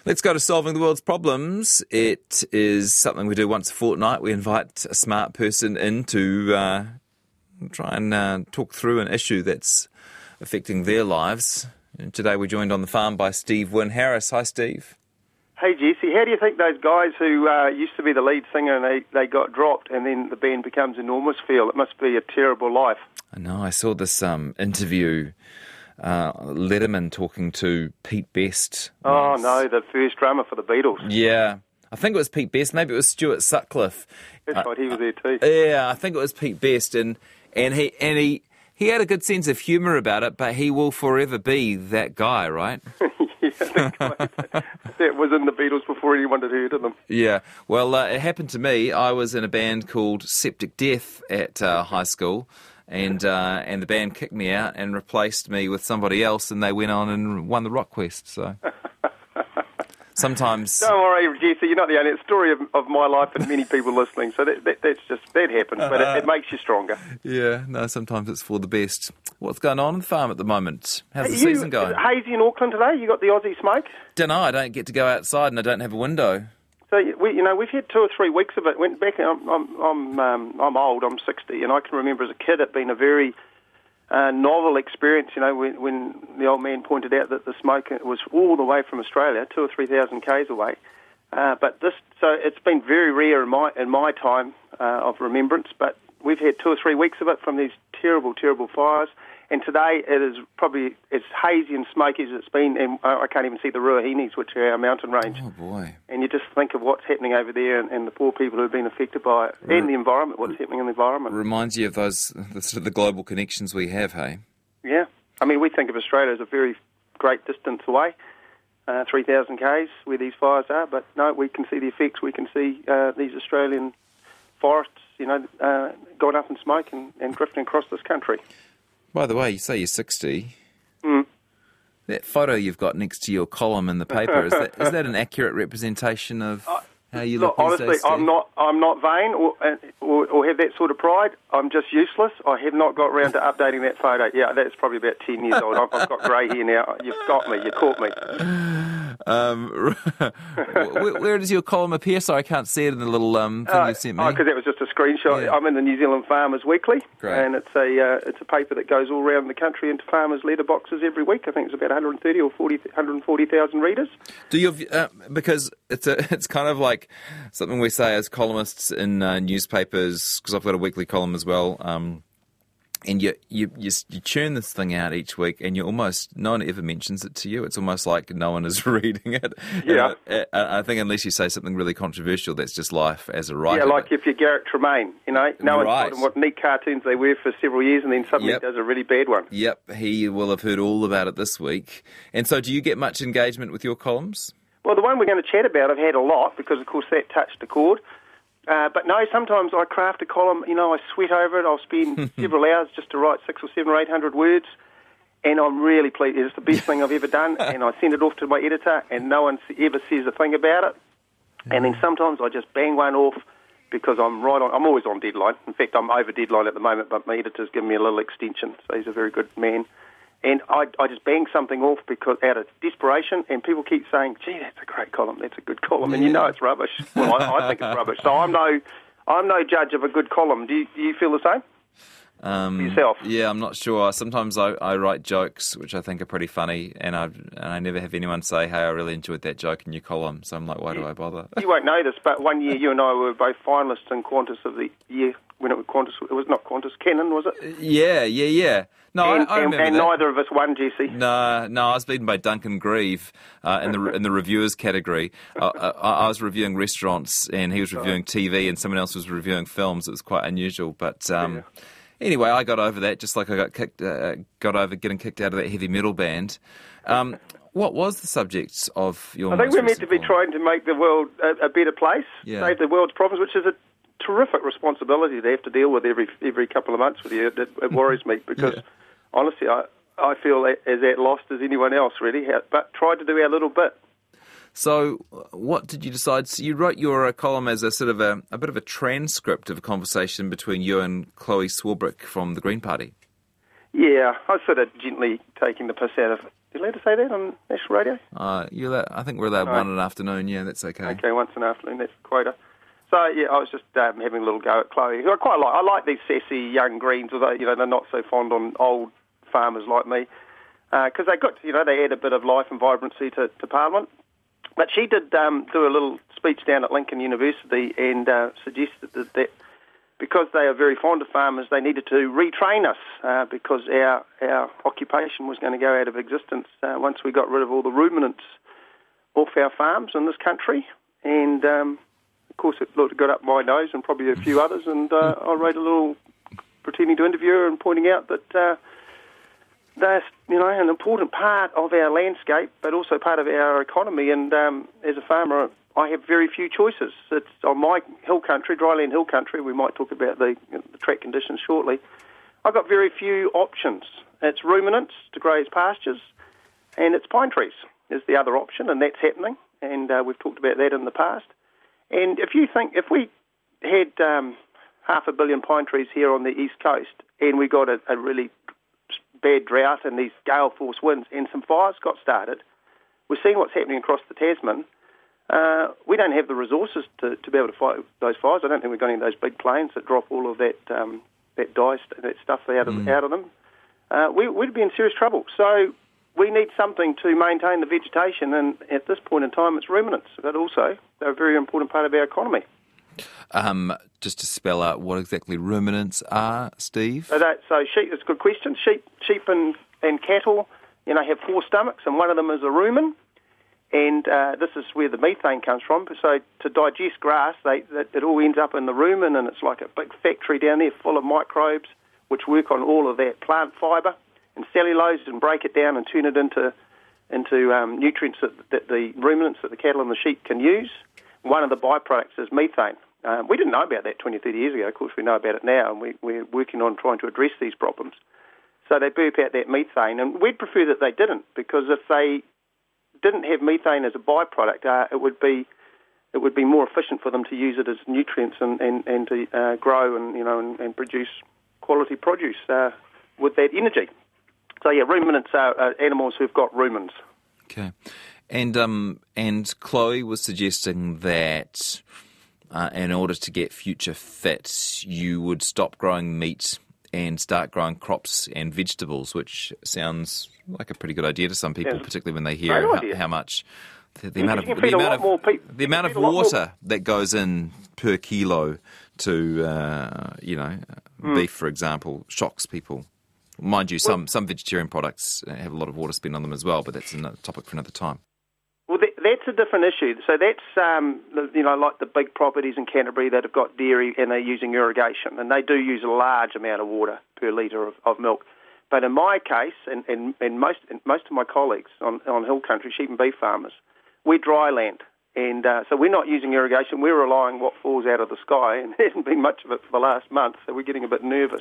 Let's go to solving the world's problems. It is something we do once a fortnight. We invite a smart person in to try and talk through an issue that's affecting their lives. And today we're joined on the farm by Steve Wynne Harris. Hi, Steve. Hey, Jesse. How do you think those guys who used to be the lead singer and they got dropped and then the band becomes enormous feel? It must be a terrible life. I know. I saw this interview, Letterman talking to Pete Best. Oh, no, the first drummer for the Beatles. Yeah. I think it was Pete Best. Maybe it was Stuart Sutcliffe. That's right, he was there too. Yeah, I think it was Pete Best. And he had a good sense of humour about it, but he will forever be that guy, right? That was in the Beatles before anyone had heard of them. Yeah, well, it happened to me. I was in a band called Septic Death at high school, and the band kicked me out and replaced me with somebody else, and they went on and won the Rock Quest, so... Sometimes... Don't worry, Jesse, you're not the only... It's a story of my life and many people listening, so that happens, but it makes you stronger. Yeah, no, sometimes it's for the best. What's going on the farm at the moment? How's the season going? Is it hazy in Auckland today? You got the Aussie smoke? Dunno, I don't get to go outside and I don't have a window. So, we've had 2 or 3 weeks of it. Went back, I'm old, I'm 60, and I can remember as a kid it being a very... novel experience, when the old man pointed out that the smoke was all the way from Australia, 2,000 or 3,000 k's away. So it's been very rare in my time of remembrance. But we've had 2 or 3 weeks of it from these terrible, terrible fires. And today it is probably as hazy and smoky as it's been. And I can't even see the Ruahinis, which are our mountain range. Oh boy! And you just think of what's happening over there and the poor people who have been affected by it, and the environment, what's happening in the environment. Reminds you of the global connections we have, hey? Yeah. I mean, we think of Australia as a very great distance away, 3,000 k's where these fires are, but no, we can see the effects. We can see these Australian forests, going up in smoke and drifting across this country. By the way, you say you're 60. Mm. That photo you've got next to your column in the paper, is that an accurate representation of how you look these honestly, days, Steve? I'm not vain or have that sort of pride. I'm just useless. I have not got round to updating that photo. Yeah, that's probably about 10 years old. I've got grey hair now. You've got me. You caught me. Where does your column appear? So I can't see it in the little thing you sent me. Because that was just a screenshot. Yeah. I'm in the New Zealand Farmers Weekly. Great. And it's a paper that goes all around the country into farmers' letterboxes every week. I think it's about 130 or 140,000 readers. Do you? Because it's kind of like something we say as columnists in newspapers, because I've got a weekly column as well. And you churn this thing out each week, and no one ever mentions it to you. It's almost like no one is reading it. Yeah. I think unless you say something really controversial, that's just life as a writer. Yeah, like if you're Garrett Tremaine, no one's told him what neat cartoons they were for several years, and then suddenly does a really bad one. Yep, he will have heard all about it this week. And so do you get much engagement with your columns? Well, the one we're going to chat about, I've had a lot, because, of course, that touched a chord. But no, sometimes I craft a column, I sweat over it. I'll spend several hours just to write 600 or 700 or 800 words, and I'm really pleased. It's the best thing I've ever done, and I send it off to my editor, and no one ever says a thing about it. And then sometimes I just bang one off because I'm always on deadline. In fact, I'm over deadline at the moment, but my editor's given me a little extension, so he's a very good man. And I just bang something off because out of desperation, and people keep saying, "Gee, that's a great column. That's a good column," and it's rubbish. Well, I think it's rubbish. So I'm no judge of a good column. Do you feel the same? Yourself? Yeah, I'm not sure. Sometimes I write jokes which I think are pretty funny, and I never have anyone say, "Hey, I really enjoyed that joke in your column." So I'm like, why do I bother? You won't know this, but one year you and I were both finalists in Qantas of the year. When it was Qantas, it was not Qantas, Canon, was it? Yeah. No, I remember and that. neither of us won, Jesse. No, I was beaten by Duncan Grieve in the reviewers category. I was reviewing restaurants, and he was reviewing TV, and someone else was reviewing films. It was quite unusual, but anyway, I got over that, just like I got over getting kicked out of that heavy metal band. What was the subject of your? I think we're meant to be trying to make the world a better place, save the world's problems, which is a terrific responsibility to have to deal with every couple of months with you. It worries me because, honestly, I feel as at lost as anyone else, really, but tried to do our little bit. So what did you decide? So you wrote your column as a sort of a bit of a transcript of a conversation between you and Chloe Swarbrick from the Green Party. Yeah, I was sort of gently taking the piss out of you allowed to say that on national radio? I think we're allowed one in an afternoon. Yeah, that's okay. Okay, once in an afternoon, that's the quota. So, yeah, I was just having a little go at Chloe, who I quite like. I like these sassy young Greens, although, they're not so fond on old farmers like me, because they got, they add a bit of life and vibrancy to Parliament. But she did do a little speech down at Lincoln University and suggested that because they are very fond of farmers, they needed to retrain us because our occupation was going to go out of existence once we got rid of all the ruminants off our farms in this country. And, of course, it got up my nose and probably a few others, and I wrote a little pretending to interview her and pointing out that they're, an important part of our landscape, but also part of our economy. And as a farmer, I have very few choices. It's on my hill country, dryland hill country. We might talk about the track conditions shortly. I've got very few options. It's ruminants to graze pastures, and it's pine trees is the other option, and that's happening. And we've talked about that in the past. And if we had 500 million pine trees here on the east coast, and we got a really bad drought and these gale force winds, and some fires got started, we're seeing what's happening across the Tasman. We don't have the resources to be able to fight those fires. I don't think we've got any of those big planes that drop all of that that stuff out of them. We'd be in serious trouble. So we need something to maintain the vegetation, and at this point in time, it's ruminants. But also, they're a very important part of our economy. Just to spell out what exactly ruminants are, Steve. So sheep. It's a good question. Sheep and cattle, have 4 stomachs, and one of them is a rumen. And this is where the methane comes from. So to digest grass, it all ends up in the rumen, and it's like a big factory down there full of microbes which work on all of that plant fibre and cellulose and break it down and turn it into nutrients that the ruminants, that the cattle and the sheep can use. One of the byproducts is methane. We didn't know about that 20, 30 years ago. Of course, we know about it now, and we're working on trying to address these problems. So they burp out that methane, and we'd prefer that they didn't, because if they didn't have methane as a byproduct, it would be more efficient for them to use it as nutrients and to grow and produce quality produce with that energy. So yeah, ruminants are animals who've got rumens. Okay, and Chloe was suggesting that in order to get future fit, you would stop growing meat and start growing crops and vegetables, which sounds like a pretty good idea to some people, particularly when they hear how much the amount of water that goes in per kilo to beef, for example, shocks people. Mind you, some vegetarian products have a lot of water spent on them as well, but that's another topic for another time. Well, that's a different issue. So that's, like the big properties in Canterbury that have got dairy and they're using irrigation, and they do use a large amount of water per litre of milk. But in my case, and most of my colleagues on hill country, sheep and beef farmers, we're dry land. And so we're not using irrigation. We're relying on what falls out of the sky, and there hasn't been much of it for the last month, so we're getting a bit nervous.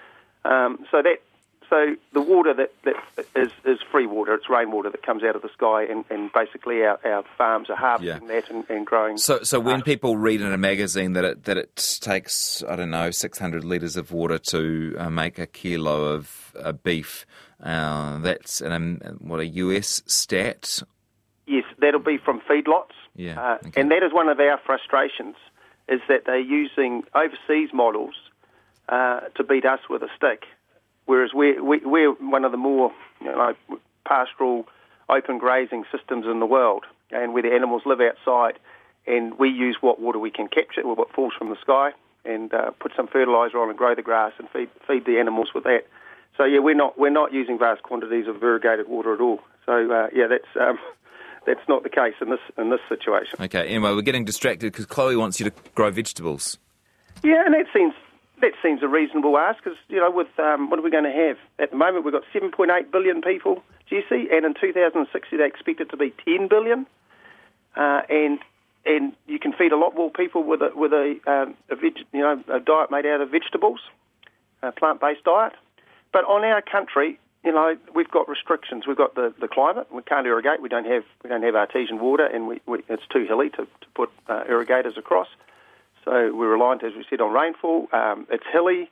So the water that is free water. It's rainwater that comes out of the sky, and basically our farms are harvesting that and growing. So when people read in a magazine that it takes 600 litres of water to make a kilo of beef, that's a US stat. Yes, that'll be from feedlots. Yeah, okay. And that is one of our frustrations, is that they're using overseas models to beat us with a stick. Whereas we're one of the more pastoral open grazing systems in the world, and where the animals live outside, and we use what water we can capture, or what falls from the sky, and put some fertiliser on and grow the grass and feed the animals with that. So yeah, we're not using vast quantities of irrigated water at all. So that's not the case in this situation. Okay. Anyway, we're getting distracted because Chloe wants you to grow vegetables. Yeah, and that seems a reasonable ask, because, with what are we going to have? At the moment, we've got 7.8 billion people, Jesse, and in 2060 they expect it to be 10 billion. And you can feed a lot more people with a diet made out of vegetables, a plant-based diet. But on our country, we've got restrictions. We've got the climate. We can't irrigate. We don't have artesian water, and it's too hilly to put irrigators across. So we're reliant, as we said, on rainfall. It's hilly.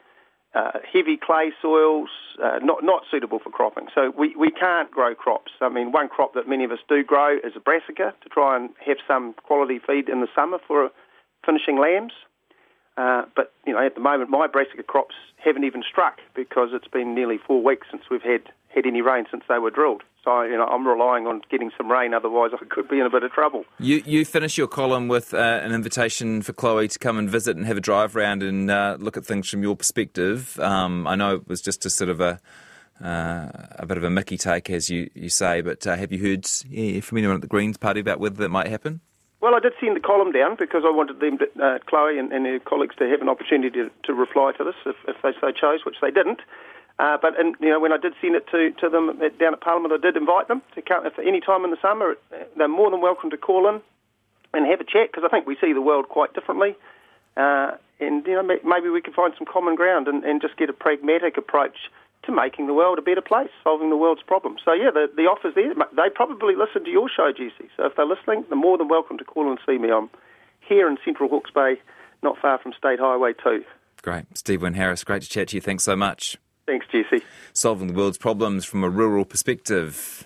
heavy clay soils, not suitable for cropping. So we can't grow crops. I mean, one crop that many of us do grow is a brassica to try and have some quality feed in the summer for finishing lambs. But, at the moment, my brassica crops haven't even struck because it's been nearly 4 weeks since we've had any rain since they were drilled. So, I'm relying on getting some rain, otherwise I could be in a bit of trouble. You finish your column with an invitation for Chloe to come and visit and have a drive round and look at things from your perspective. I know it was just a sort of a bit of a Mickey take, as you say, but have you heard from anyone at the Greens Party about whether that might happen? Well, I did send the column down because I wanted them, Chloe and her colleagues, to have an opportunity to reply to this if they so chose, which they didn't. But when I did send it to them down at Parliament, I did invite them to come if any time in the summer. They're more than welcome to call in and have a chat, because I think we see the world quite differently. And maybe we can find some common ground and just get a pragmatic approach to making the world a better place, solving the world's problems. So, the offer's there. They probably listen to your show, Jesse. So if they're listening, they're more than welcome to call and see me. I'm here in Central Hawke's Bay, not far from State Highway 2. Great. Steve Wynne-Harris, great to chat to you. Thanks so much. Thanks, Jesse. Solving the world's problems from a rural perspective.